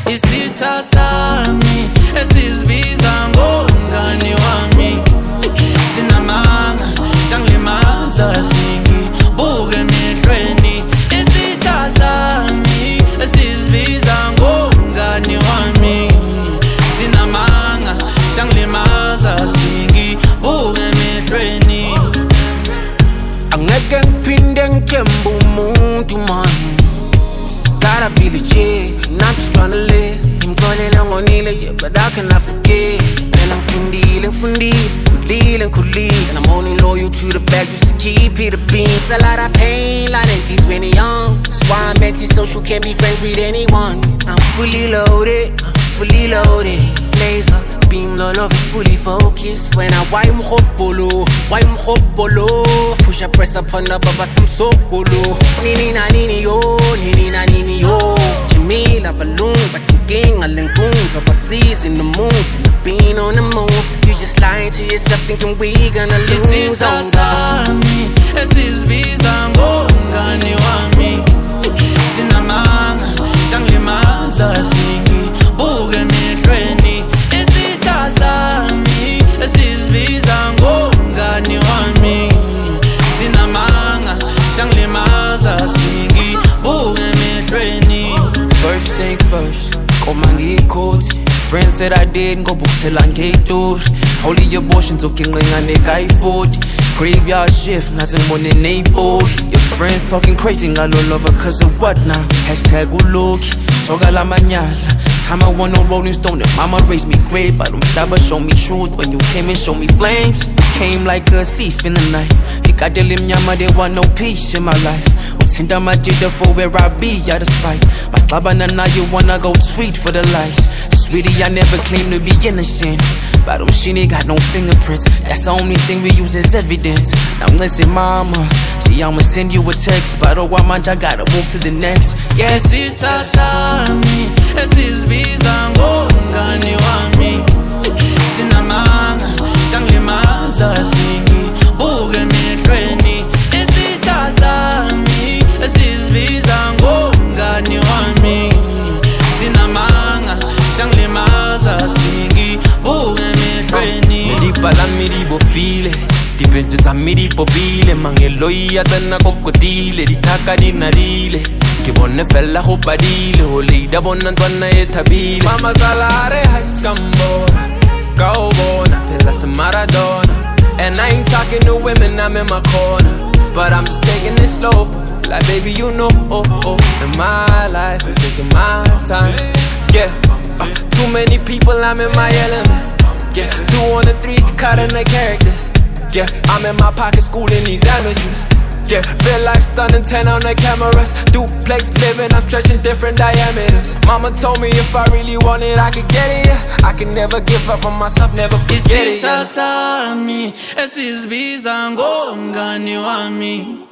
Isitha sami esizibiza ngomngani wami. Sinamanga siyangilimaza singibuka emehlweni. Isitha sami esizibiza ngomngani wami. Sinamanga siyangilimaza singibuka emehlweni. Angeke ngiphinde ngithembe umuntu man. Gotta be legit, not just tryna live. Ngixolele ngonile, yeah, but I cannot forget. And I'm ngifundile, and I'm only loyal to the bag just to keep it a bean. It's a lot of pain, lot of tears when you're young. That's why I'm anti-social, can't be friends with anyone. I'm fully loaded, laser beam, all of it's fully focused. When I why mkhopolo, push and press upon the baba some sokolo. Nini na nini yo, Jamila balloon, but you gang alengoons overseas in the mood, and the bean on the move. You just lying to yourself, thinking we gonna lose. Isitha sami esizibiza ngomngani wami. Sinamanga siyangilimaza singibuka emehlweni. Isitha sami esizibiza ngomngani wami. Sinamanga siyangilimaza singibuka emehlweni. First things first, koma ngiyikhothi. Friends said I did, ngobukisela ngey'tori. Holy abortions, ukinqinga neka-40. Graveyard shift, naze ngibone ney'boli. Your friends talking crazy, ngalo lover cause of what now? Hashtag uloki, soka la manyala. Time I won no Rolling Stone and mama raised me great. But umhlaba show me truth when you came and showed me flames. You came like a thief in the night. Ikadele mnyama, there was no peace in my life. Uthinta majida for where I be, out of spite. Masixabana now you wanna go tweet for the likes. Sweetie, I never claimed to be innocent. But she got no fingerprints. That's the only thing we use as evidence. Now listen, mama, see I'ma send you a text. But oh, I gotta move to the next. Yeah, Isitha sami esizibiza ngomngani wami. Sinamanga siyangilimaza singibuka emehlweni. Isitha sami esizibiza ngomngani wami. Sinamanga siyangilimaza singibuka emehlweni. Medibala medibofile, dipentse tsa medipopile. Mangeloia tsena kokotile, dithaka di nadile. Ke bone fela go padile, ho leida bona ntwana e thabile. Mama salare high scambo, ka o bona phela se Maradona. And I ain't talking to women, I'm in my corner. But I'm just taking it slow, like baby you know, in my life, I'm taking my time. Yeah, too many people, I'm in my element. Yeah, 2 on the 3, cutting the characters. Yeah, I'm in my pocket schooling these amateurs. Yeah, real life stunning 10 on the cameras. Duplex living, I'm stretching different diameters. Mama told me if I really want it, I could get it, yeah. I can never give up on myself, never forget it, Isitha sami esizibiza ngomngani wami.